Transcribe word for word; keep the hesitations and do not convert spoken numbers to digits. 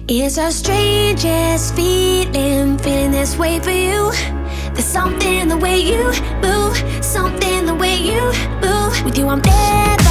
It's the strangest feeling, feeling this way for you. There's something the way you move, something the way you move. With you I'm better.